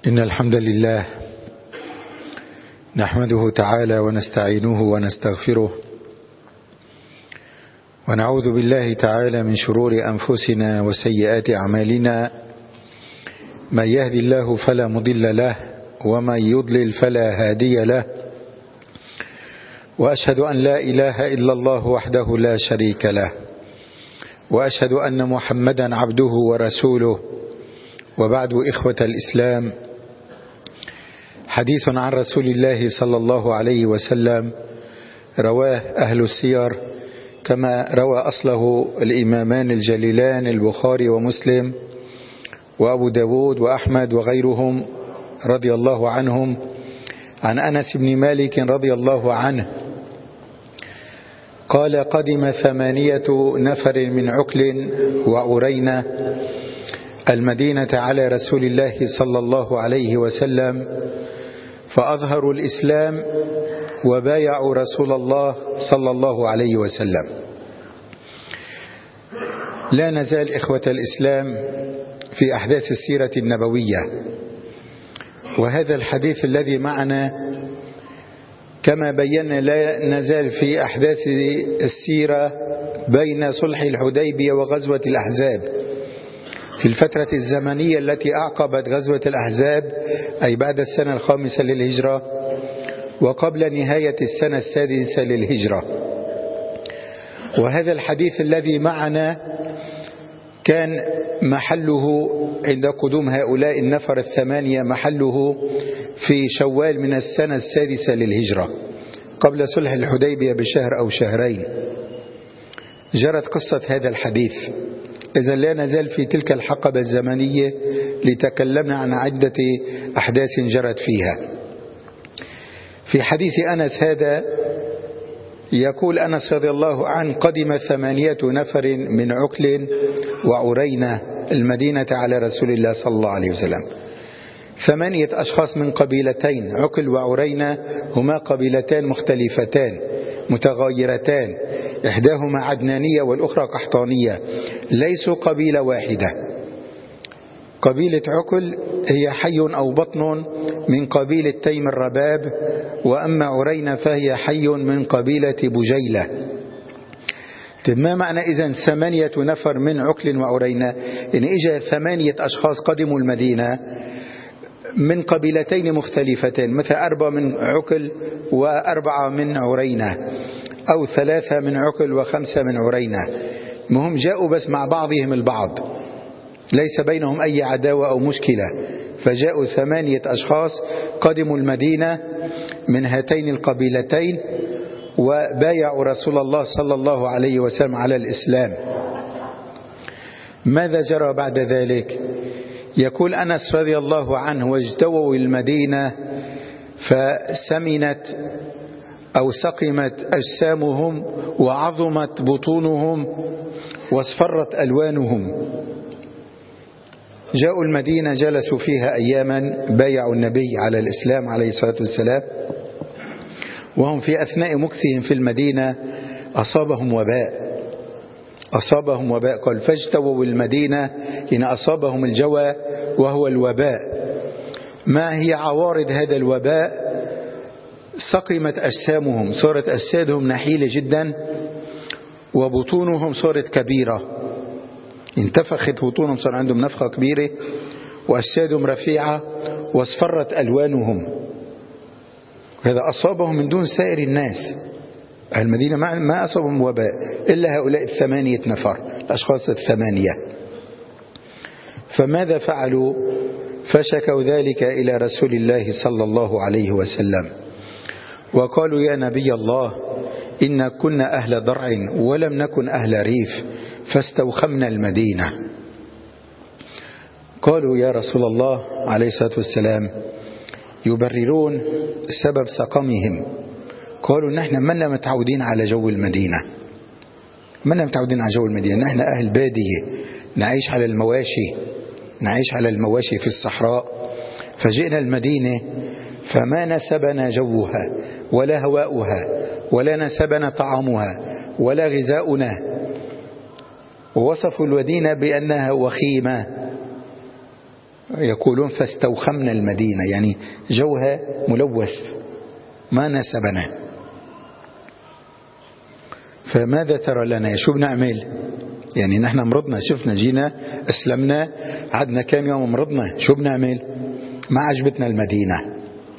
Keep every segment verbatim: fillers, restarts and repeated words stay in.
إن الحمد لله نحمده تعالى ونستعينه ونستغفره ونعوذ بالله تعالى من شرور أنفسنا وسيئات أعمالنا. من يهدي الله فلا مضل له ومن يضلل فلا هادي له، وأشهد أن لا إله إلا الله وحده لا شريك له، وأشهد أن محمدا عبده ورسوله. وبعد، إخوة الإسلام، حديث عن رسول الله صلى الله عليه وسلم رواه أهل السير كما روى أصله الإمامان الجليلان البخاري ومسلم وأبو داود وأحمد وغيرهم رضي الله عنهم، عن أنس بن مالك رضي الله عنه قال: قدم ثمانية نفر من عكل وعرينة المدينة على رسول الله صلى الله عليه وسلم، فأظهروا الإسلام وبايعوا رسول الله صلى الله عليه وسلم. لا نزال إخوة الإسلام في أحداث السيرة النبوية، وهذا الحديث الذي معنا كما بينا لا نزال في أحداث السيرة بين صلح الحديبية وغزوة الأحزاب في الفترة الزمنية التي أعقبت غزوة الأحزاب، أي بعد السنة الخامسة للهجرة وقبل نهاية السنة السادسة للهجرة. وهذا الحديث الذي معنا كان محله عند قدوم هؤلاء النفر الثمانية محله في شوال من السنة السادسة للهجرة قبل صلح الحديبية بشهر أو شهرين. جرت قصة هذا الحديث، إذا لا نزال في تلك الحقبة الزمنية لتكلمنا عن عدة أحداث جرت فيها. في حديث أنس هذا يقول أنس رضي الله عنه: قدم ثمانية نفر من عكل وعرينة المدينة على رسول الله صلى الله عليه وسلم. ثمانية أشخاص من قبيلتين، عكل وعرينة هما قبيلتان مختلفتان متغايرتان، إحداهما عدنانية والأخرى قحطانية، ليسوا قبيلة واحدة. قبيلة عكل هي حي أو بطن من قبيلة تيم الرباب، وأما عرينة فهي حي من قبيلة بجيلة. ما معنى إذن ثمانية نفر من عكل وعرينة؟ إن إجا ثمانية أشخاص قدموا المدينة من قبيلتين مختلفتين، مثل أربعة من عكل وأربعة من عرينة، أو ثلاثة من عكل وخمسة من عرينة. مهم جاءوا بس مع بعضهم البعض، ليس بينهم أي عداوة أو مشكلة، فجاءوا ثمانية أشخاص قدموا المدينة من هاتين القبيلتين وبايعوا رسول الله صلى الله عليه وسلم على الإسلام. ماذا جرى بعد ذلك؟ يقول أنس رضي الله عنه: واجتووا المدينة فسمنت أو سقمت أجسامهم وعظمت بطونهم واصفرت ألوانهم. جاءوا المدينة جلسوا فيها أياما، بايعوا النبي على الإسلام عليه الصلاة والسلام، وهم في أثناء مكثهم في المدينة أصابهم وباء أصابهم وباء قال: فاجتووا المدينة، إن أصابهم الجوى وهو الوباء. ما هي عوارض هذا الوباء؟ سقمت أجسامهم، صارت أجسادهم نحيلة جدا، وبطونهم صارت كبيرة، انتفخت بطونهم، صار عندهم نفخة كبيرة، وأجسادهم رفيعة، واصفرت ألوانهم. هذا أصابهم من دون سائر الناس. المدينة ما أصابهم وباء إلا هؤلاء الثمانية نفر، الأشخاص الثمانية. فماذا فعلوا؟ فشكوا ذلك إلى رسول الله صلى الله عليه وسلم وقالوا: يا نبي الله، إن كنا أهل ضرع ولم نكن أهل ريف فاستوخمنا المدينة. قالوا: يا رسول الله عليه الصلاة والسلام، يبررون سبب سقمهم. قالوا: نحن منا متعودين على جو المدينة، منا متعودين على جو المدينة، نحن أهل بادية، نعيش على المواشي نعيش على المواشي في الصحراء، فجئنا المدينة فما نسبنا جوها ولا هواؤها ولا نسبنا طعامها ولا غذاؤنا. ووصفوا المدينة بأنها وخيمة، يقولون فاستوخمنا المدينة، يعني جوها ملوث ما ناسبنا. فماذا ترى لنا؟ شو بنعمل؟ يعني نحن مرضنا، شفنا جينا أسلمنا عدنا كام يوم مرضنا، شو بنعمل؟ ما عجبتنا المدينة.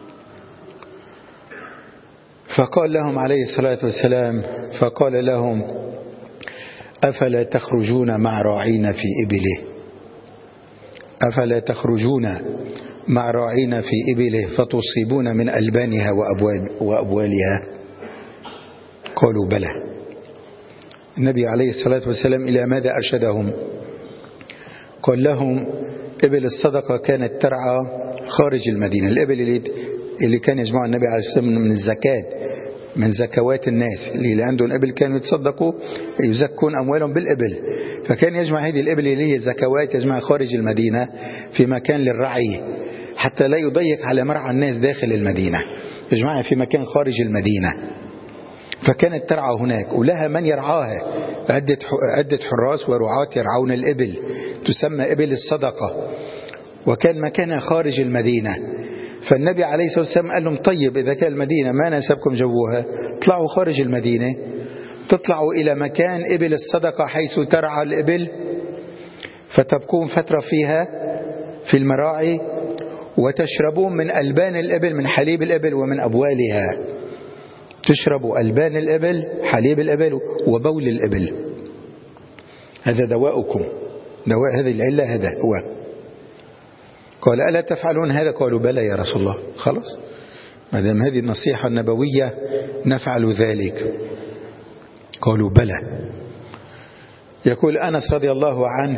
فقال لهم عليه الصلاة والسلام فقال لهم أفلا تخرجون مع راعين في إبله أفلا تخرجون مع راعين في إبله فتصيبون من ألبانها وأبوالها؟ قالوا بلى. النبي عليه الصلاة والسلام إلى ماذا أرشدهم؟ قال لهم إبل الصدقة كانت ترعى خارج المدينة، الإبل اللي, اللي كان يجمع النبي عليه الصلاة والسلام من الزكاة، من زكوات الناس اللي عندهم إبل كانوا يتصدقوا يزكون أموالهم بالإبل، فكان يجمع هذه الإبل اللي هي زكوات يجمع خارج المدينة في مكان للرعي حتى لا يضيق على مرعى الناس داخل المدينة، يجمعها في مكان خارج المدينة. فكانت ترعى هناك ولها من يرعاها، عدة عدة حراس ورعاة يرعون الإبل تسمى إبل الصدقة، وكان مكانها خارج المدينة. فالنبي عليه الصلاة والسلام قال لهم طيب إذا كان المدينة ما ناسبكم جوها اطلعوا خارج المدينة، تطلعوا إلى مكان إبل الصدقة حيث ترعى الإبل فتبقون فترة فيها في المراعي وتشربون من ألبان الإبل، من حليب الإبل ومن أبوالها، تشربوا ألبان الإبل حليب الإبل وبول الإبل، هذا دواؤكم، دواء هذه العلة هذا هو. قال ألا تفعلون هذا؟ قالوا بلى يا رسول الله. خلاص ما دام هذه النصيحة النبوية نفعل ذلك. قالوا بلى. يقول أنس رضي الله عنه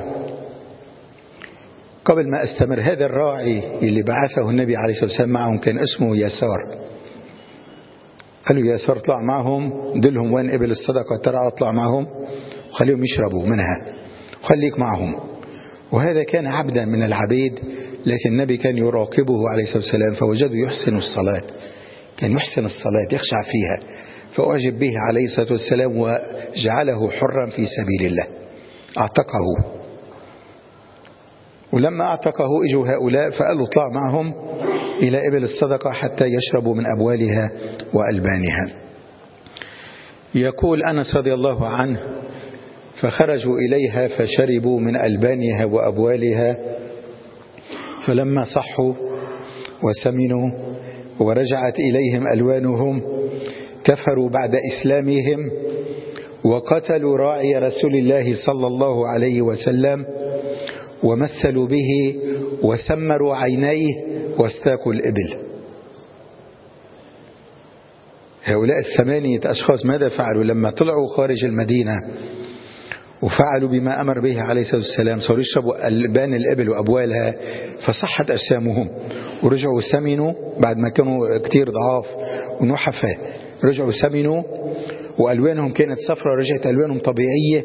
قبل ما أستمر، هذا الراعي اللي بعثه النبي عليه الصلاة والسلام معهم كان اسمه يسار، قالوا يسار اطلع معهم دلهم وين إبل الصدقة ترعى، اطلع معهم وخليهم يشربوا منها وخليك معهم. وهذا كان عبدا من العبيد، لكن النبي كان يراقبه عليه الصلاة والسلام فوجده يحسن الصلاة، كان يحسن الصلاة يخشع فيها، فأعجب به عليه الصلاة والسلام وجعله حرا في سبيل الله، اعتقه. ولما اعتقه اجوا هؤلاء فقالوا اطلع معهم إلى إبل الصدقة حتى يشربوا من أبوالها وألبانها. يقول أنس رضي الله عنه فخرجوا إليها فشربوا من ألبانها وأبوالها، فلما صحوا وسمنوا ورجعت إليهم ألوانهم كفروا بعد إسلامهم وقتلوا راعي رسول الله صلى الله عليه وسلم ومثلوا به وسمروا عينيه واستاكوا الإبل. هؤلاء الثمانية أشخاص ماذا فعلوا لما طلعوا خارج المدينة وفعلوا بما أمر به عليه الصلاة والسلام؟ صاروا يشربوا ألبان الإبل وأبوالها فصحت أجسامهم ورجعوا سمنوا بعد ما كانوا كتير ضعاف ونحفة، رجعوا سمنوا وألوانهم كانت صفرة رجعت ألوانهم طبيعية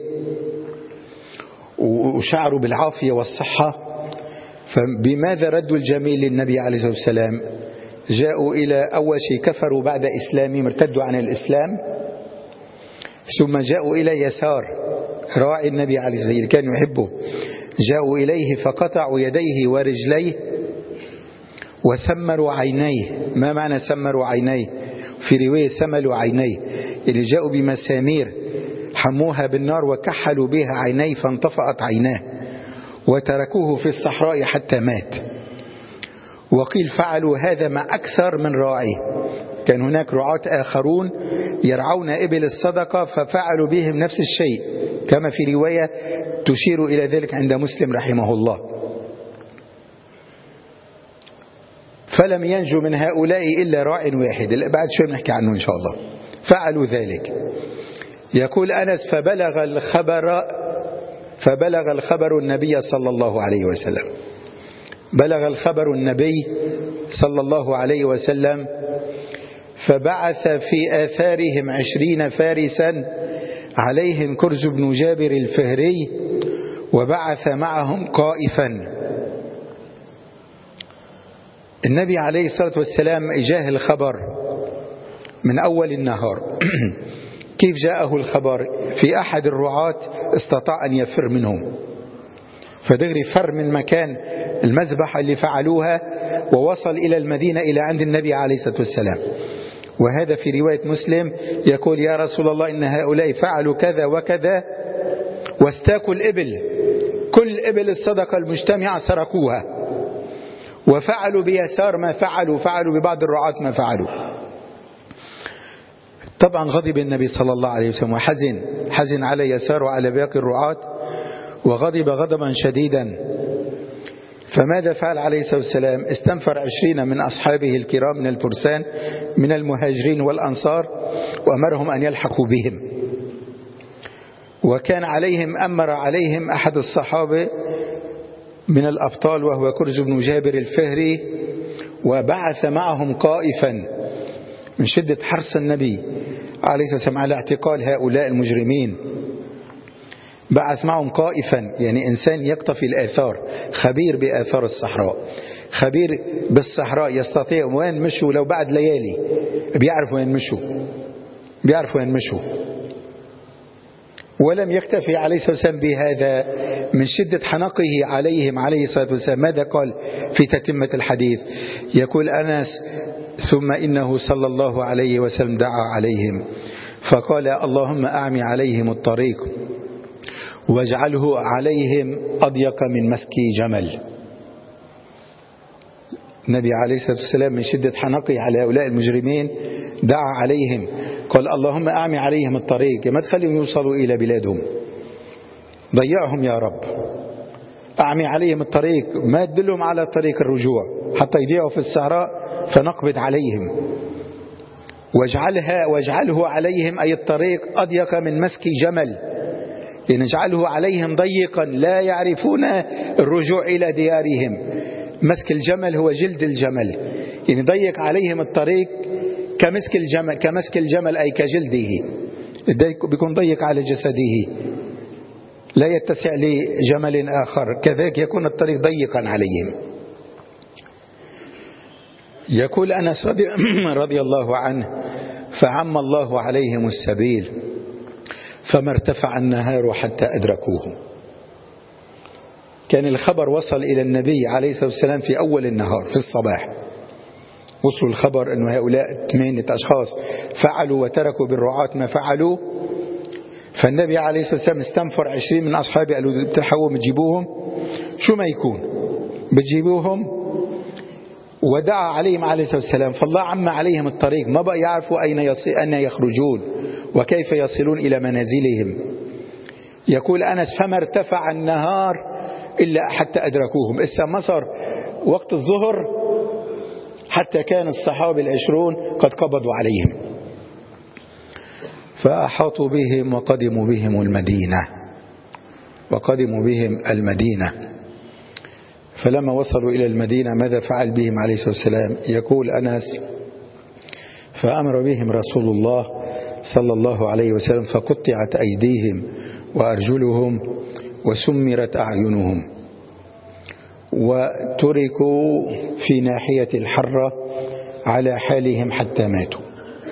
وشعروا بالعافية والصحة. فبماذا ردوا الجميل للنبي عليه الصلاة والسلام؟ جاءوا إلى أول شيء كفروا بعد إسلامهم، ارتدوا عن الإسلام، ثم جاءوا إلى يسار راعي النبي عليه الصلاة والسلام كان يحبه، جاءوا إليه فقطعوا يديه ورجليه وسمروا عينيه. ما معنى سمروا عينيه؟ في رواية سملوا عينيه، اللي جاءوا بمسامير حموها بالنار وكحلوا بها عينيه فانطفأت عيناه وتركوه في الصحراء حتى مات. وقيل فعلوا هذا مع أكثر من راعي، كان هناك رعاة آخرون يرعون إبل الصدقة ففعلوا بهم نفس الشيء، كما في رواية تشير إلى ذلك عند مسلم رحمه الله. فلم ينجو من هؤلاء إلا راع واحد، بعد شوي بنحكي عنه إن شاء الله. فعلوا ذلك. يقول أنس فبلغ الخبر فبلغ الخبر النبي صلى الله عليه وسلم، بلغ الخبر النبي صلى الله عليه وسلم فبعث في آثارهم عشرين فارسا عليهم كرز بن جابر الفهري وبعث معهم قائفا. النبي عليه الصلاة والسلام إجاه الخبر من أول النهار. كيف جاءه الخبر؟ في أحد الرعاة استطاع أن يفر منهم فدغري فر من مكان المذبحة اللي فعلوها ووصل إلى المدينة إلى عند النبي عليه الصلاة والسلام. وهذا في رواية مسلم يقول: يا رسول الله إن هؤلاء فعلوا كذا وكذا واستاكوا الإبل، كل إبل الصدقة المجتمعة سرقوها، وفعلوا بيسار ما فعلوا، فعلوا ببعض الرعاة ما فعلوا. طبعا غضب النبي صلى الله عليه وسلم وحزن، حزن على يسار وعلى باقي الرعاة، وغضب غضبا شديدا. فماذا فعل عليه الصلاة والسلام؟ استنفر عشرين من أصحابه الكرام من الفرسان من المهاجرين والأنصار وأمرهم أن يلحقوا بهم. وكان عليهم أمر عليهم أحد الصحابة من الأبطال وهو كرز بن جابر الفهري، وبعث معهم قائفا من شدة حرص النبي عليه الصلاة والسلام على اعتقال هؤلاء المجرمين. بعث معهم قائفا، يعني إنسان يقتفي الآثار، خبير بآثار الصحراء، خبير بالصحراء، يستطيع وين مشوا لو بعد ليالي، بيعرف وين مشوا، بيعرف وين مشوا. ولم يكتفي عليه الصلاة والسلام بهذا، من شدة حنقه عليهم عليه الصلاة والسلام ماذا قال في تتمة الحديث؟ يقول أنس: ثم إنه صلى الله عليه وسلم دعا عليهم فقال: اللهم أعمي عليهم الطريق واجعله عليهم أضيق من مسك جمل. النبي عليه الصلاة والسلام من شدة حنقه على هؤلاء المجرمين دعا عليهم، قال: اللهم أعمي عليهم الطريق، ما تخليهم يوصلوا إلى بلادهم، ضيعهم يا رب، أعمي عليهم الطريق، ما تدلهم على طريق الرجوع حتى يضيعوا في الصحراء فنقبض عليهم. واجعلها واجعله عليهم أي الطريق أضيق من مسك جمل، لنجعله عليهم ضيقا لا يعرفون الرجوع إلى ديارهم. مسك الجمل هو جلد الجمل، يعني ضيق عليهم الطريق كمسك الجمل، كمسك الجمل أي كجلده، بيكون ضيق على جسده لا يتسع لجمل آخر، كذلك يكون الطريق ضيقا عليهم. يقول أنس رضي, رضي الله عنه: فعم الله عليهم السبيل فما ارتفع النهار حتى أدركوه. كان الخبر وصل إلى النبي عليه الصلاة والسلام في أول النهار في الصباح، وصلوا الخبر أن هؤلاء ثمانية أشخاص فعلوا وتركوا بالرعاة ما فعلوا. فالنبي عليه الصلاة والسلام استنفر عشرين من أصحابه، قالوا: بتلحقوا بتجيبوهم شو ما يكون بتجيبوهم. ودعا عليهم عليه الصلاة والسلام، فالله عم عليهم الطريق، ما بقى يعرفوا أين أين يخرجون وكيف يصلون إلى منازلهم. يقول أنس: فما ارتفع النهار إلا حتى أدركوهم. إسا مصر وقت الظهر حتى كان الصحابة العشرون قد قبضوا عليهم، فأحاطوا بهم وقدموا بهم المدينة وقدموا بهم المدينة. فلما وصلوا إلى المدينة ماذا فعل بهم عليه الصلاة والسلام؟ يقول أنس: فأمر بهم رسول الله صلى الله عليه وسلم فقطعت أيديهم وأرجلهم وسمرت أعينهم وتركوا في ناحية الحرة على حالهم حتى ماتوا.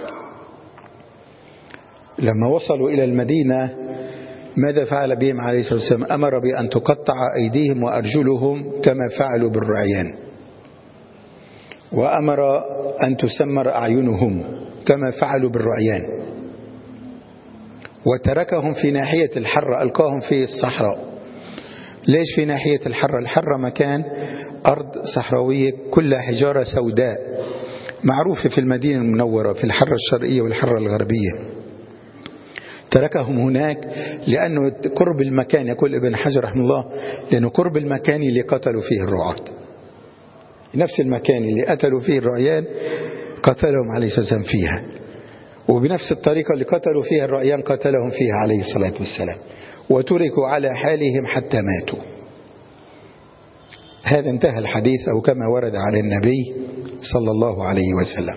لما وصلوا إلى المدينة ماذا فعل بهم عليه الصلاة والسلام؟ أمر بأن تقطع أيديهم وأرجلهم كما فعلوا بالرعيان، وأمر أن تسمر أعينهم كما فعلوا بالرعيان، وتركهم في ناحية الحرة، ألقاهم في الصحراء. ليش في ناحية الحرة؟ الحرة مكان أرض صحراوية كلها حجارة سوداء معروفة في المدينة المنورة، في الحرة الشرقية والحرة الغربية. تركهم هناك لأنه قرب المكان، يقول ابن حجر رحمه الله، لأنه قرب المكان اللي قتلوا فيه الرعاة، نفس المكان اللي قتلوا فيه الرعيان قتلهم عليه الصلاة والسلام فيها، وبنفس الطريقة اللي قتلوا فيها الرعيان قتلهم فيها عليه الصلاة والسلام، وتركوا على حالهم حتى ماتوا. هذا انتهى الحديث أو كما ورد على النبي صلى الله عليه وسلم.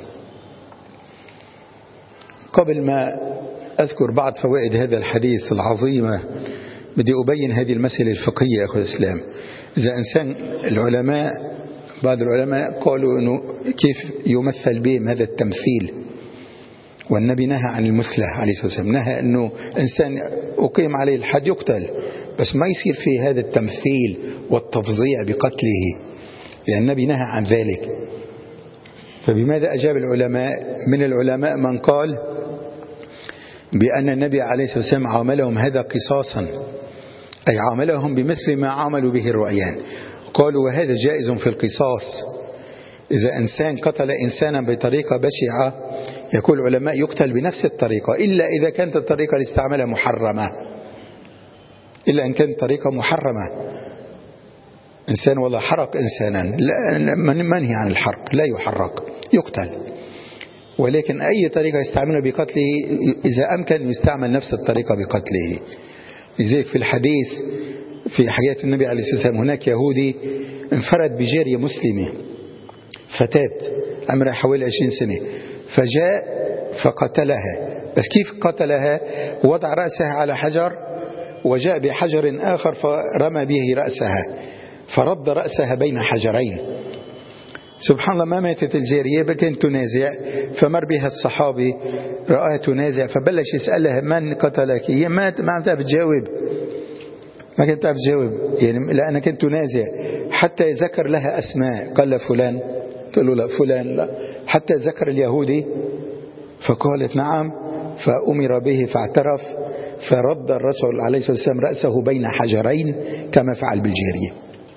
قبل ما أذكر بعض فوائد هذا الحديث العظيمة بدي أبين هذه المسألة الفقهية يا أخوة الإسلام. إذا إنسان العلماء بعض العلماء قالوا أنه كيف يمثل بهم هذا التمثيل والنبي نهى عن المثلة عليه الصلاة والسلام، نهى أنه إنسان أقيم عليه الحد يقتل، بس ما يصير في هذا التمثيل والتفظيع بقتله، لأن النبي نهى عن ذلك. فبماذا أجاب العلماء؟ من العلماء من قال بأن النبي عليه الصلاة والسلام عاملهم هذا قصاصا، أي عاملهم بمثل ما عملوا به الرعيان. قالوا وهذا جائز في القصاص، إذا إنسان قتل إنسانا بطريقة بشعة يقول العلماء يقتل بنفس الطريقة، إلا إذا كانت الطريقة اللي استعملها محرمة، إلا إن كانت طريقة محرمة. إنسان والله حرق إنسانا منهي عن الحرق، لا يحرق، يقتل. ولكن أي طريقة يستعملها بقتله إذا أمكن يستعمل نفس الطريقة بقتله. لذلك في الحديث في حياة النبي عليه الصلاة والسلام هناك يهودي انفرد بجارية مسلمة فتاة عمرها حوالي عشرين سنة، فجاء فقتلها. بس كيف قتلها؟ وضع رأسها على حجر وجاء بحجر آخر فرمى به رأسها، فرد رأسها بين حجرين. سبحان الله، ما ماتت الجارية، كانت تنازع، فمر بها الصحابي رآها تنازع فبلش يسألها من قتلك؟ هي ما ما عم تعرف تجاوب، ما كانت تعرف تجاوب، يعني لأنها كانت تنازع، حتى ذكر لها أسماء، قال فلان، قال له لا فلان لا، حتى ذكر اليهودي فقالت نعم، فأمر به فاعترف، فرد الرسول عليه الصلاة والسلام رأسه بين حجرين كما فعل بالجارية.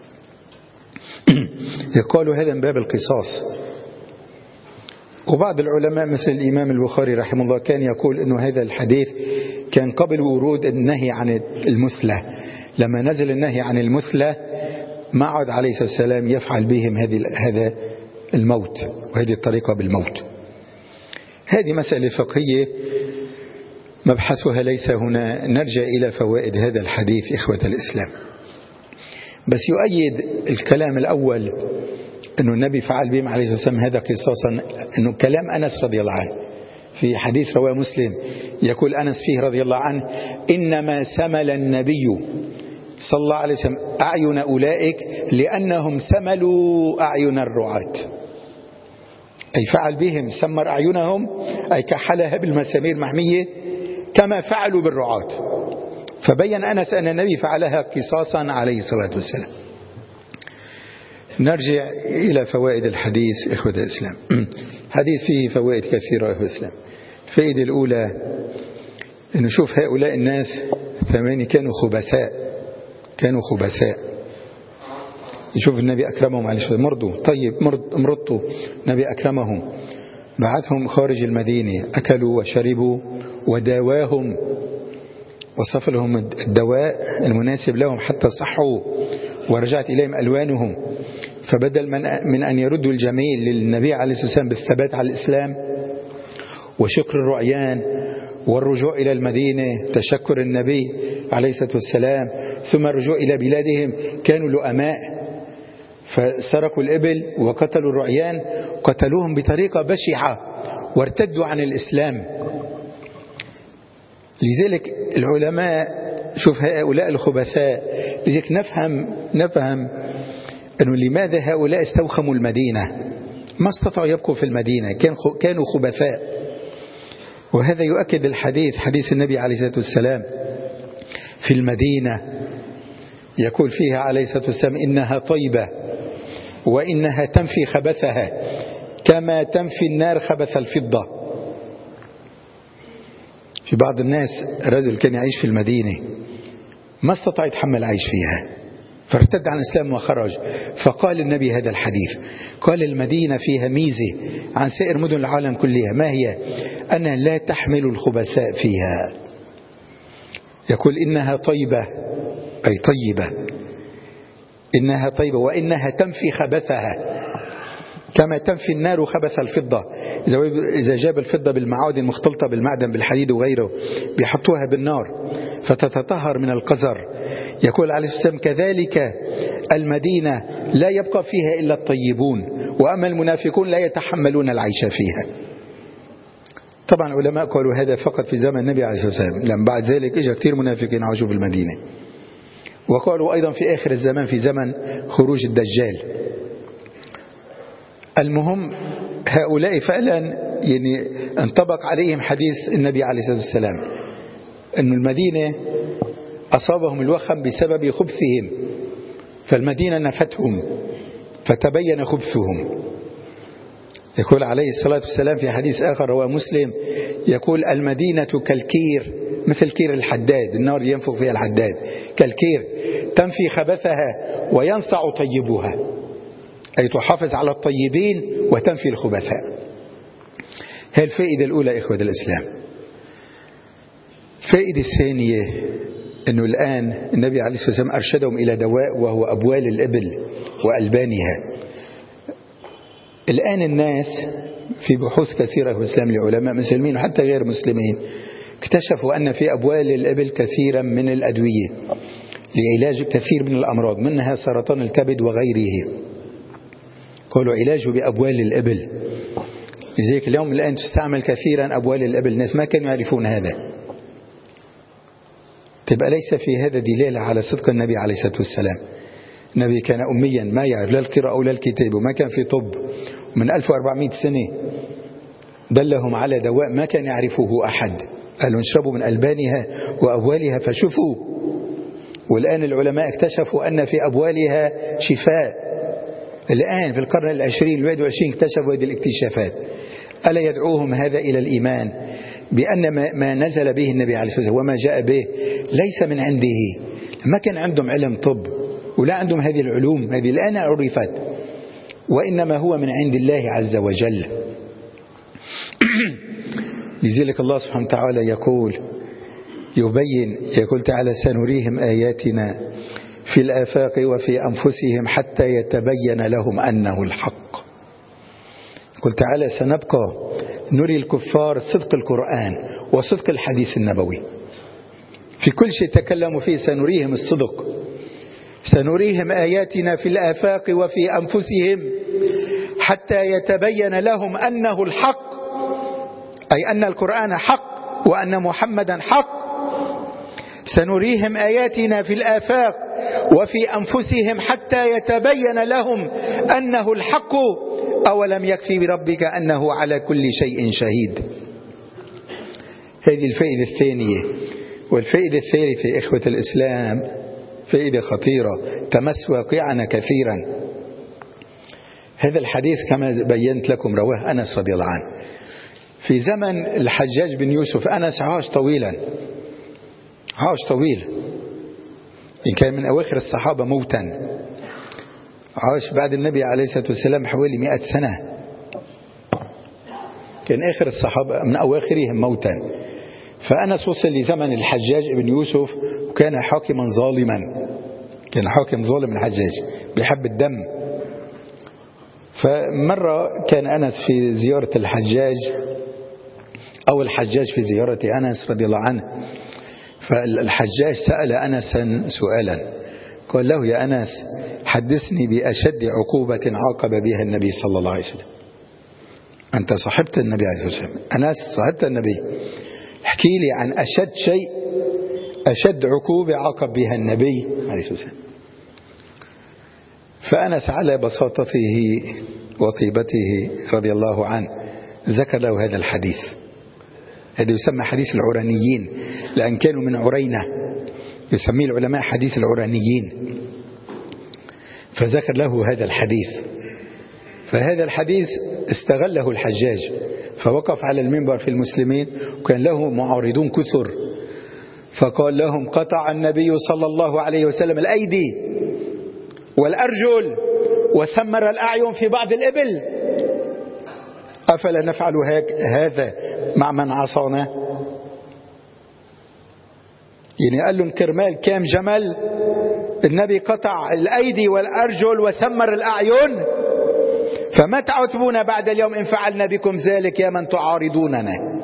يقالوا هذا من باب القصاص. وبعض العلماء مثل الإمام البخاري رحمه الله كان يقول أنه هذا الحديث كان قبل ورود النهي عن المثلة، لما نزل النهي عن المثلة ما عاد عليه الصلاة والسلام يفعل بهم هذا الموت وهذه الطريقة بالموت. هذه مسألة فقهية مبحثها ليس هنا. نرجع إلى فوائد هذا الحديث إخوة الإسلام. بس يؤيد الكلام الأول أنه النبي فعل بهم عليه الصلاة والسلام هذا قصاصا، أنه كلام أنس رضي الله عنه في حديث رواه مسلم، يقول أنس فيه رضي الله عنه إنما سمل النبي صلى الله عليه وسلم أعين أولئك لأنهم سملوا أعين الرعاة، أي فعل بهم سمر أعينهم، أي كحلها بالمسامير محمية كما فعلوا بالرعاة. فبين أنس أن النبي فعلها قصاصا عليه الصلاة والسلام. نرجع إلى فوائد الحديث إخوة الإسلام. حديث فيه فوائد كثيرة إخوة الإسلام. الفائدة الأولى أن نشوف هؤلاء الناس ثمانية كانوا خبثاء، كانوا خبثاء. يشوف النبي أكرمهم عليه الصلاة والسلام، مرضوا طيب مرض مرضوا، النبي أكرمهم، بعثهم خارج المدينة، أكلوا وشربوا وداواهم، وصف لهم الدواء المناسب لهم حتى صحوا، ورجعت إليهم ألوانهم. فبدل من من أن يردوا الجميل للنبي عليه الصلاة والسلام بالثبات على الإسلام وشكر الرعيان والرجوع إلى المدينة تشكر النبي عليه الصلاة والسلام ثم الرجوع إلى بلادهم، كانوا لؤماء فسرقوا الإبل وقتلوا الرعيان، قتلوهم بطريقة بشعة وارتدوا عن الإسلام. لذلك العلماء شوف هؤلاء الخبثاء، لذلك نفهم نفهم أنه لماذا هؤلاء استوخموا المدينة، ما استطاعوا يبقوا في المدينة، كانوا خبثاء. وهذا يؤكد الحديث، حديث النبي عليه الصلاة والسلام في المدينة يقول فيها عليه الصلاة والسلام إنها طيبة وإنها تنفي خبثها كما تنفي النار خبث الفضة. في بعض الناس رجل كان يعيش في المدينة ما استطاع يتحمل عيش فيها فارتد عن الإسلام وخرج، فقال النبي هذا الحديث، قال المدينة فيها ميزة عن سائر مدن العالم كلها، ما هي؟ أنها لا تحمل الخبثاء فيها. يقول إنها طيبة، أي طيبة، إنها طيبة وإنها تنفي خبثها كما تنفي النار خبث الفضة. إذا جاب الفضة بالمعادن مختلطة بالمعدن بالحديد وغيره بيحطوها بالنار فتتطهر من القذر. يقول عليه الصلاة والسلام كذلك المدينة لا يبقى فيها إلا الطيبون، وأما المنافقون لا يتحملون العيش فيها. طبعا العلماء قالوا هذا فقط في زمن النبي عليه الصلاة والسلام، لأن بعد ذلك إجا كثير منافقين عاشوا في المدينة. وقالوا أيضا في آخر الزمان في زمن خروج الدجال. المهم هؤلاء فعلا يعني انطبق عليهم حديث النبي عليه الصلاة والسلام أن المدينة أصابهم الوخم بسبب خبثهم، فالمدينة نفتهم فتبين خبثهم. يقول عليه الصلاة والسلام في حديث آخر رواه مسلم، يقول المدينة كالكير، مثل كير الحداد، النار ينفخ فيها الحداد كالكير، تنفي خبثها وينصع طيبها، أي تحافظ على الطيبين وتنفي الخبثاء. هذه الفائدة الأولى إخوة الإسلام. الفائدة الثانية أنه الآن النبي عليه الصلاة والسلام أرشدهم إلى دواء وهو أبوال الإبل وألبانها. الآن الناس في بحوث كثيرة في الإسلام لعلماء مسلمين وحتى غير مسلمين اكتشفوا أن في أبوال الإبل كثيرا من الأدوية لعلاج كثير من الأمراض، منها سرطان الكبد وغيره، قالوا علاجه بأبوال الإبل. لذلك اليوم الآن تستعمل كثيرا أبوال الإبل، الناس ما كانوا يعرفون هذا. تبقى ليس في هذا دلالة على صدق النبي عليه الصلاة والسلام. النبي كان أميا ما يعرف لا القراءة ولا الكتاب، وما كان في طب، من ألف وأربعمائة سنة دلهم على دواء ما كان يعرفه أحد، قالوا نشربوا من ألبانها وأبوالها فشفوا. والآن العلماء اكتشفوا أن في أبوالها شفاء. الآن في القرن العشرين الواحد والعشرين اكتشفوا هذه الاكتشافات. ألا يدعوهم هذا إلى الإيمان بأن ما نزل به النبي عليه الصلاة والسلام وما جاء به ليس من عنده؟ ما كان عندهم علم طب ولا عندهم هذه العلوم، هذه الآن عرفت، وإنما هو من عند الله عز وجل. لذلك الله سبحانه وتعالى يقول يبين، يقول تعالى سنريهم آياتنا في الآفاق وفي أنفسهم حتى يتبين لهم أنه الحق. يقول تعالى سنبقى نري الكفار صدق القرآن وصدق الحديث النبوي في كل شيء تكلموا فيه، سنريهم الصدق. سنريهم آياتنا في الآفاق وفي أنفسهم حتى يتبين لهم أنه الحق، أي أن القرآن حق وأن محمدا حق. سنريهم آياتنا في الآفاق وفي أنفسهم حتى يتبين لهم أنه الحق أولم يكفي بربك أنه على كل شيء شهيد. هذه الفائدة الثانية. والفائدة الثالثة إخوة الإسلام فائدة خطيرة تمس واقعنا كثيرا. هذا الحديث كما بينت لكم رواه أنس رضي الله عنه في زمن الحجاج بن يوسف. أنس عاش طويلا، عاش طويل، إن كان من أواخر الصحابة موتا، عاش بعد النبي عليه الصلاة والسلام حوالي مئة سنة، كان آخر الصحابة من أواخرهم موتا. فأنس وصل لزمن الحجاج بن يوسف وكان حاكما ظالما، كان حاكم ظالم الحجاج بيحب الدم. فمرة كان أنس في زيارة الحجاج أو الحجاج في زيارة أنس رضي الله عنه، فالحجاج سأل أنسا سؤالا، قال له يا أنس حدثني بأشد عقوبة عاقب بها النبي صلى الله عليه وسلم. أنت صاحبت النبي عليه الصلاة والسلام، أنس صاحبت النبي، احكي لي عن أشد شيء، أشد عقوبة عاقب بها النبي عليه الصلاة والسلام. فأنس على بساطته وطيبته رضي الله عنه ذكر له هذا الحديث. هذا يسمى حديث العرانيين، لأن كانوا من عرينة، يسميه العلماء حديث العرانيين. فذكر له هذا الحديث. فهذا الحديث استغله الحجاج، فوقف على المنبر في المسلمين وكان له معارضون كثر، فقال لهم قطع النبي صلى الله عليه وسلم الأيدي والأرجل وسمر الأعين في بعض الإبل، أفلا نفعل هذا مع من عصانا؟ يعني قال لهم كرمال كام جمل النبي قطع الأيدي والأرجل وسمر الأعين، فما تعتبون بعد اليوم إن فعلنا بكم ذلك يا من تعارضوننا.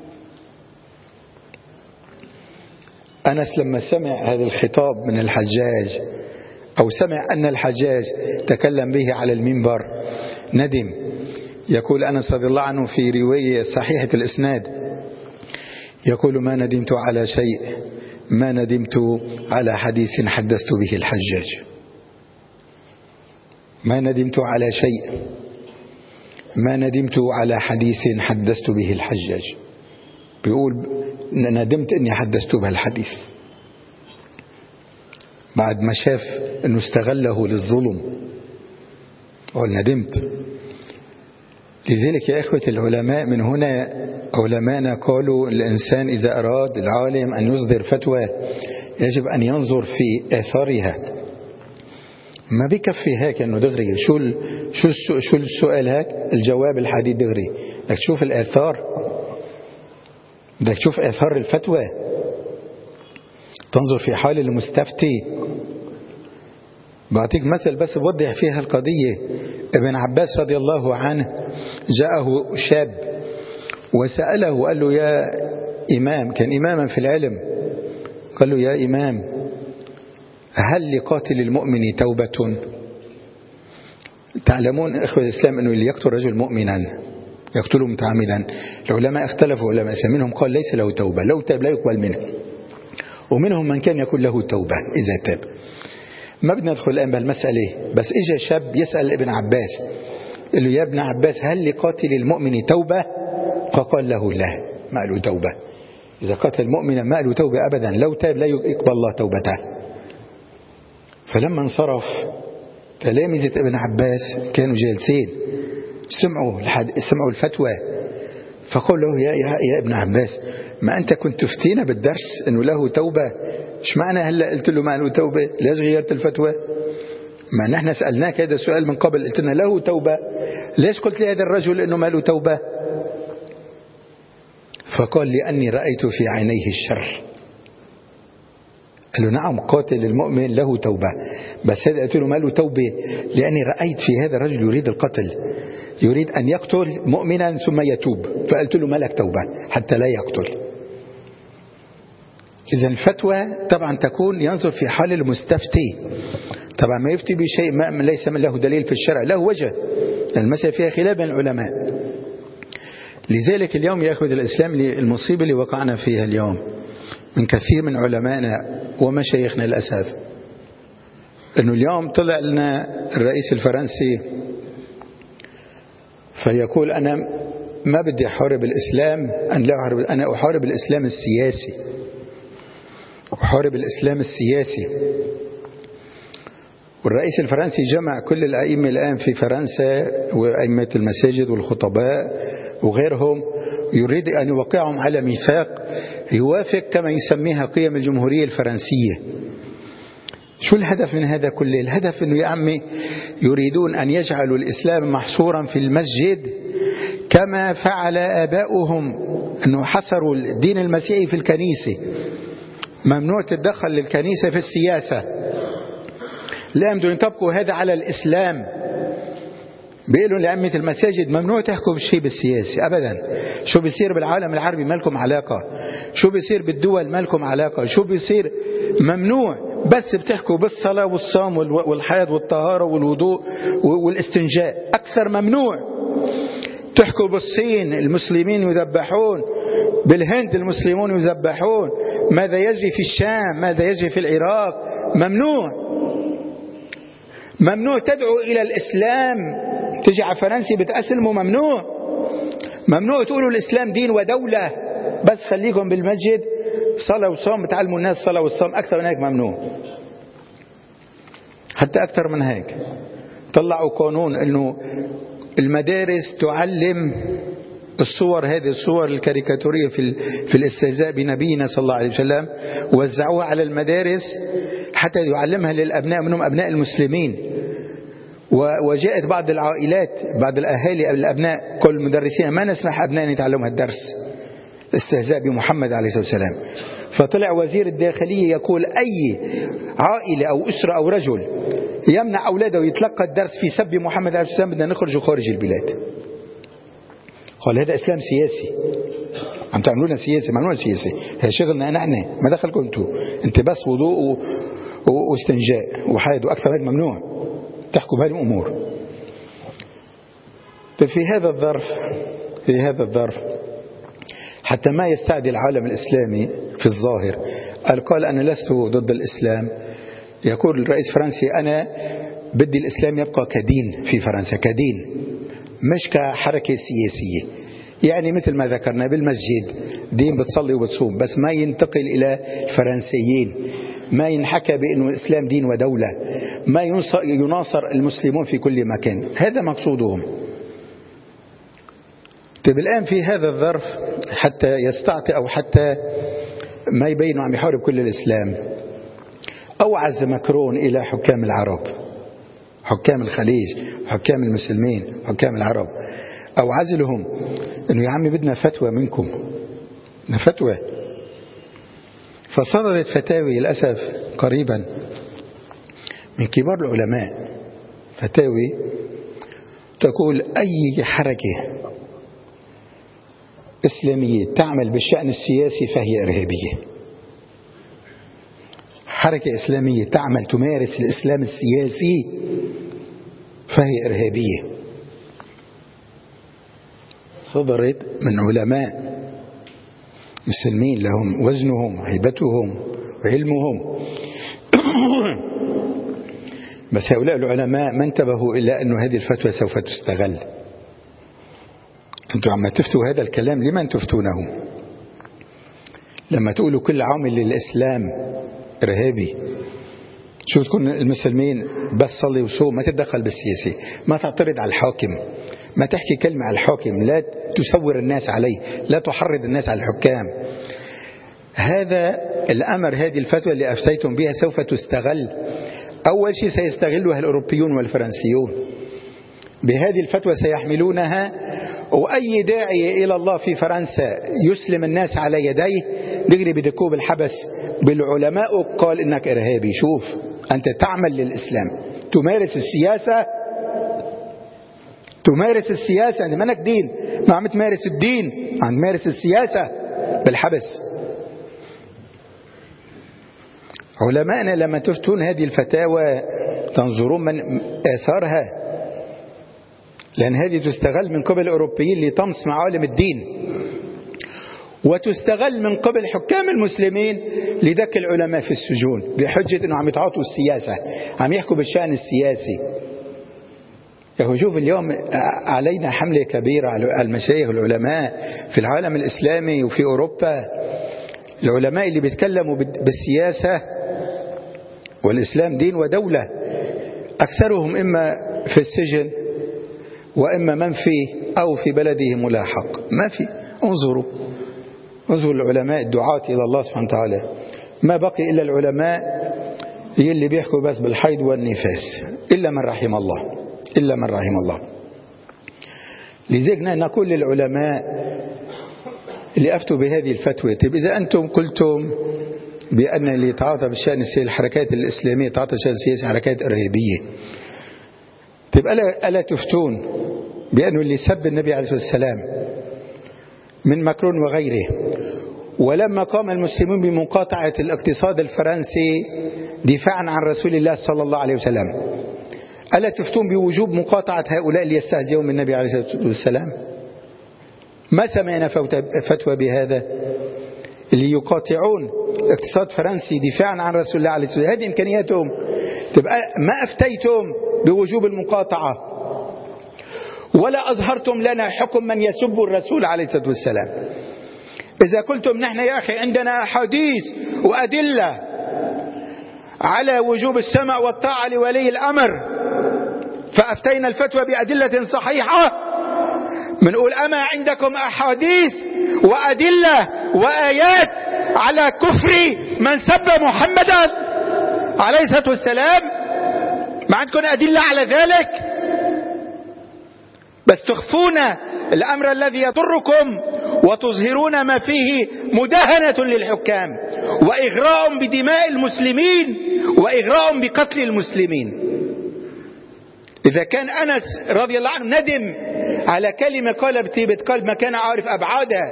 أنس لما سمع هذا الخطاب من الحجاج أو سمع أن الحجاج تكلم به على المنبر ندم. يقول أنس رضي الله عنه في رواية صحيحة الإسناد، يقول ما ندمت على شيء ما ندمت على حديث حدثت به الحجاج، ما ندمت على شيء ما ندمت على حديث حدثت به الحجاج. بيقول ندمت أني حدثت به الحديث بعد ما شاف أنه استغله للظلم، وندمت. لذلك يا إخوة العلماء، من هنا علماءنا قالوا الإنسان إذا أراد العالم أن يصدر فتوى يجب أن ينظر في آثارها. ما بكفي هيك أنه دغري شو شو شو السؤال هيك الجواب الحديد دغري، بدك تشوف الآثار، بدك تشوف آثار الفتوى، تنظر في حال المستفتي. بعطيك مثل بس بوضح فيها القضية. ابن عباس رضي الله عنه جاءه شاب وسأله وقال له يا إمام، كان إماما في العلم، قال له يا إمام هل لقاتل المؤمن توبة؟ تعلمون إخوة الإسلام أنه اللي يقتل رجل مؤمنا يقتله متعمدا، العلماء اختلفوا، علماء منهم قال ليس له توبة، لو تاب لا يقبل منه، ومنهم من كان يكون له توبة إذا تاب. ما بدنا ندخل الآن بهالمسألة، بس إجا شاب يسأل ابن عباس قال له يا ابن عباس هل لقاتل المؤمن توبة؟ فقال له لا، ما له توبة. إذا قتل مؤمنا ما له توبة أبدا، لو تاب لا يقبل الله توبته. فلما انصرف تلامذة ابن عباس كانوا جالسين سمعوا سمعوا الفتوى، فقال له يا, يا, يا ابن عباس ما أنت كنت تفتينا بالدرس أنه له توبة، إيش معنى هلأ قلت له ما له توبة؟ ليش غيرت الفتوى؟ ما نحن سألناك هذا السؤال من قبل قلت لنا له توبة، ليش قلت لي هذا الرجل أنه ما له توبة؟ فقال لأني رأيت في عينيه الشر. قال له نعم قاتل المؤمن له توبة، بس هذا قلت له ما له توبة لأني رأيت في هذا الرجل يريد القتل، يريد أن يقتل مؤمنا ثم يتوب، فقلت له ما لك توبة حتى لا يقتل. إذا الفتوى طبعا تكون ينظر في حال المستفتي، طبعا ما يفتي بشيء ما ليس من له دليل في الشرع، له وجه، المسألة فيها خلاف بين العلماء. لذلك اليوم يا أخوة الإسلام المصيبة اللي وقعنا فيها اليوم من كثير من علمائنا ومشايخنا للأسف، أنه اليوم طلع لنا الرئيس الفرنسي فيقول أنا ما بدي أحارب الإسلام، أن لا أحارب، أنا أحارب الإسلام السياسي، أحارب الإسلام السياسي. والرئيس الفرنسي جمع كل الأئمة الآن في فرنسا وأئمة المساجد والخطباء وغيرهم، يريد أن يوقعهم على ميثاق يوافق كما يسميها قيم الجمهورية الفرنسية. شو الهدف من هذا كله؟ الهدف أنه يا عمي يريدون أن يجعلوا الإسلام محصورا في المسجد كما فعل آباؤهم، أنه حصروا الدين المسيحي في الكنيسة، ممنوع تتدخل للكنيسة في السياسة. لا بدهم يطبقوا هذا على الإسلام، بيقولوا لأئمة المساجد ممنوع تحكوا بالشيء بالسياسي أبدا، شو بيصير بالعالم العربي ما لكم علاقة، شو بيصير بالدول ما لكم علاقة، شو بيصير ممنوع، بس بتحكوا بالصلاة والصوم والحيض والطهارة والوضوء والاستنجاء، أكثر ممنوع. تحكوا بالصين المسلمين يذبحون، بالهند المسلمون يذبحون، ماذا يجري في الشام، ماذا يجري في العراق، ممنوع. ممنوع تدعو إلى الإسلام، تجي على فرنسي بتأسلموا، ممنوع. ممنوع تقولوا الإسلام دين ودولة، بس خليكم بالمسجد صلاة وصوم، بتعلموا الناس صلاة والصوم، أكثر من هيك ممنوع. حتى أكثر من هيك طلعوا قانون أنه المدارس تعلم الصور، هذه الصور الكاريكاتورية في في الاستهزاء بنبينا صلى الله عليه وسلم، وزعوها على المدارس حتى يعلمها للأبناء، منهم أبناء المسلمين. وجاءت بعض العائلات، بعض الأهالي الأبناء كل المدرسين ما نسمح أبنائنا يتعلموا هالدرس، استهزاء بمحمد عليه الصلاة والسلام. فطلع وزير الداخلية يقول أي عائلة أو أسرة أو رجل يمنع أولاده يتلقى الدرس في سب محمد عليه الصلاة والسلام بدنا نخرج خارج البلاد. قال هذا إسلام سياسي، عم تعملونا سياسي، ممنوع سياسي، هي شغلنا نحن، ما دخلكم انتوا، انت بس وضوء واستنجاء وحيض وأكثر هذا ممنوع تحكوا بهذه الأمور. في هذا الظرف في هذا الظرف حتى ما يستعدي العالم الإسلامي في الظاهر، قال قال أنا لست ضد الإسلام، يقول الرئيس الفرنسي أنا بدي الإسلام يبقى كدين في فرنسا، كدين مش كحركة سياسية. يعني مثل ما ذكرنا بالمسجد دين بتصلي وبتصوم، بس ما ينتقل إلى الفرنسيين، ما ينحكى بأنه الإسلام دين ودولة، ما يناصر المسلمون في كل مكان. هذا مقصودهم. طيب الآن في هذا الظرف حتى يستعطي أو حتى ما يبينوا عم يحارب كل الإسلام، أوعز ماكرون إلى حكام العرب، حكام الخليج، حكام المسلمين، حكام العرب، أوعز لهم إنه يا عمي بدنا فتوى منكم، بدنا فتوى. فصدرت فتاوي للأسف قريبا من كبار العلماء، فتاوي تقول أي حركة إسلامية تعمل بالشأن السياسي فهي إرهابية. حركة إسلامية تعمل تمارس الإسلام السياسي فهي إرهابية. صدرت من علماء مسلمين لهم وزنهم وهيبتهم وعلمهم. بس هؤلاء العلماء ما انتبهوا إلا أن هذه الفتوى سوف تستغل. أنتم عم تفتوا هذا الكلام، لمن تفتونه؟ لما تقولوا كل عامل للإسلام إرهابي، شو تكون المسلمين بس صلي وصوم، ما تتدخل بالسياسة، ما تعترض على الحاكم، ما تحكي كلمة على الحاكم، لا تسور الناس عليه، لا تحرض الناس على الحكام. هذا الأمر، هذه الفتوى اللي أفتيتم بها سوف تستغل. أول شيء سيستغلها الأوروبيون والفرنسيون، بهذه الفتوى سيحملونها، وأي داعي إلى الله في فرنسا يسلم الناس على يديه دغري بدكوب الحبس بالعلماء قال إنك إرهابي. شوف أنت تعمل للإسلام، تمارس السياسة، تمارس السياسة، أنت منك دين، ما عم تمارس الدين، عم تمارس السياسة بالحبس. علماءنا لما تفتون هذه الفتاوى تنظرون من آثارها، لأن هذه تستغل من قبل الأوروبيين لطمس معالم الدين، وتستغل من قبل حكام المسلمين لدك العلماء في السجون بحجة أنه عم يتعاطوا السياسة، عم يحكوا بالشأن السياسي. يا أخي شوف اليوم علينا حملة كبيرة على المشايخ والعلماء في العالم الإسلامي وفي أوروبا. العلماء اللي بيتكلموا بالسياسة والإسلام دين ودولة أكثرهم إما في السجن وإما منفي أو في بلده ملاحق. ما في. انظروا انظروا العلماء الدعاة إلى الله سبحانه وتعالى، ما بقي إلا العلماء اللي بيحكوا بس بالحيض والنفاس، إلا من رحم الله، إلا من رحم الله. لذلك نقول للعلماء اللي أفتوا بهذه الفتوى، طيب إذا أنتم قلتم بأن اللي يتعاطى بالشأن السياسي الحركات الإسلامية تعاطى بالشأن السياسي حركات إرهابية، طيب ألا, ألا تفتون بأنه اللي سب النبي عليه الصلاة والسلام من ماكرون وغيره، ولما قام المسلمون بمقاطعة الاقتصاد الفرنسي دفاعا عن رسول الله صلى الله عليه وسلم، ألا تفتون بوجوب مقاطعة هؤلاء اللي يستهزئون من النبي عليه الصلاة والسلام؟ ما سمعنا فتوى بهذا، اللي يقاطعون الاقتصاد الفرنسي دفاعا عن رسول الله عليه الصلاة والسلام، هذه إمكانياتهم. تبقى ما أفتيتم بوجوب المقاطعة ولا أظهرتم لنا حكم من يسب الرسول عليه الصلاة والسلام. إذا قلتم نحن يا أخي عندنا أحاديث وأدلة على وجوب السمع والطاعة لولي الأمر فأفتينا الفتوى بأدلة صحيحة، بنقول أما عندكم أحاديث وأدلة وآيات على كفر من سب محمدا عليه الصلاة والسلام؟ ما عندكم أدلة على ذلك؟ بس تخفون الأمر الذي يضركم وتظهرون ما فيه مداهنة للحكام وإغراء بدماء المسلمين وإغراء بقتل المسلمين. إذا كان أنس رضي الله عنه ندم على كلمة قال بطيبة قلب ما كان عارف أبعادها،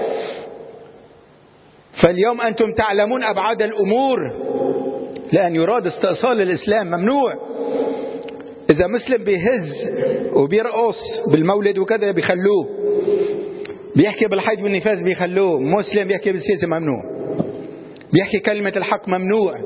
فاليوم أنتم تعلمون أبعاد الأمور، لأن يراد استئصال الإسلام ممنوع. إذا مسلم بيهز وبيرقص بالمولد وكذا بيخلوه، بيحكي بالحيض والنفاس بيخلوه، مسلم بيحكي بالسياسة ممنوع، بيحكي كلمة الحق ممنوع،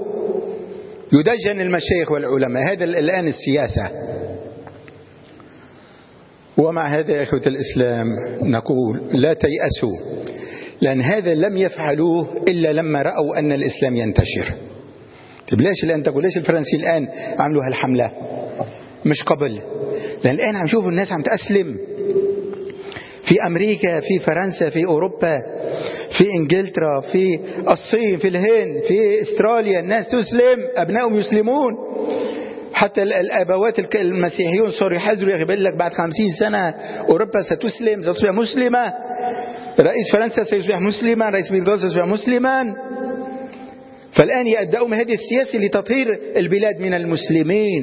يدجن المشايخ والعلماء. هذا الآن السياسة. ومع هذا يا إخوة الإسلام نقول لا تيأسوا، لأن هذا لم يفعلوه إلا لما رأوا أن الإسلام ينتشر. طيب ليش الآن تقول ليش الفرنسيين الآن عملوا هالحملة مش قبل؟ لأن الآن عم شوفوا الناس عم تأسلم في أمريكا، في فرنسا، في أوروبا، في إنجلترا، في الصين، في الهند، في استراليا، الناس تسلم، أبنائهم يسلمون. حتى الأبوات المسيحيون صاروا يحذروا، يقول لك بعد خمسين سنة أوروبا ستسلم، ستصبح مسلمة، رئيس فرنسا سيصبح مسلما، رئيس بلغاريا سيصبح مسلما. فالآن يبدأون هذه السياسة لتطهير البلاد من المسلمين.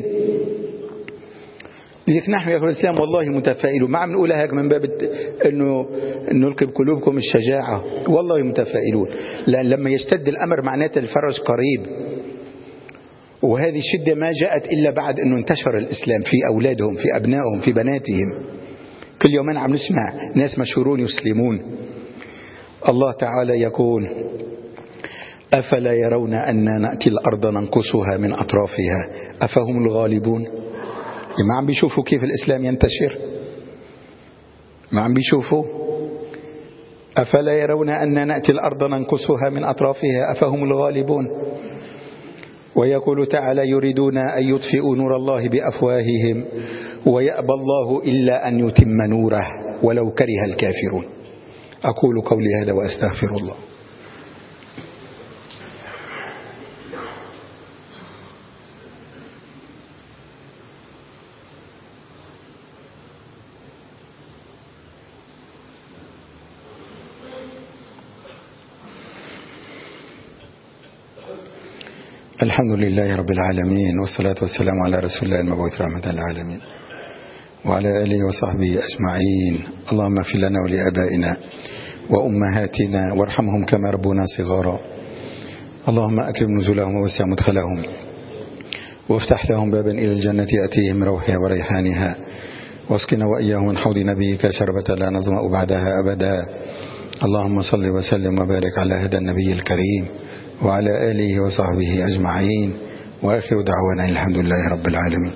لذلك نحن يا أخوة الإسلام والله متفائلون، ما عم نقول هيك من باب أنه نلقي بقلوبكم الشجاعة، والله متفائلون، لأن لما يشتد الأمر معناته الفرج قريب. وهذه الشدة ما جاءت إلا بعد أنه انتشر الإسلام في أولادهم، في أبنائهم، في بناتهم. كل يومين عم نسمع ناس مشهورون يسلمون. الله تعالى يقول أفلا يرون أن نأتي الأرض ننقصها من أطرافها أفهم الغالبون؟ ما عم بيشوفوا كيف الإسلام ينتشر؟ ما عم بيشوفوا؟ أفلا يرون أن نأتي الأرض ننقصها من أطرافها أفهم الغالبون؟ ويقول تعالى يريدون أن يطفئوا نور الله بأفواههم ويأبى الله إلا أن يتم نوره ولو كره الكافرون. أقول قولي هذا وأستغفر الله. الحمد لله رب العالمين، والصلاة والسلام على رسول الله المبعوث رحمة للعالمين وعلى آله وصحبه أجمعين. اللهم اغفر لنا ولآبائنا وأمهاتنا وارحمهم كما ربونا صغارا. اللهم أكرم نزلهم ووسع مدخلهم وافتح لهم بابا إلى الجنة يأتيهم روحها وريحانها، واسقنا وإياهم من حوض نبيك شربة لا نظمأ بعدها أبدا. اللهم صل وسلم وبارك على هذا النبي الكريم وعلى آله وصحبه أجمعين، وآخر دعوانا الحمد لله رب العالمين.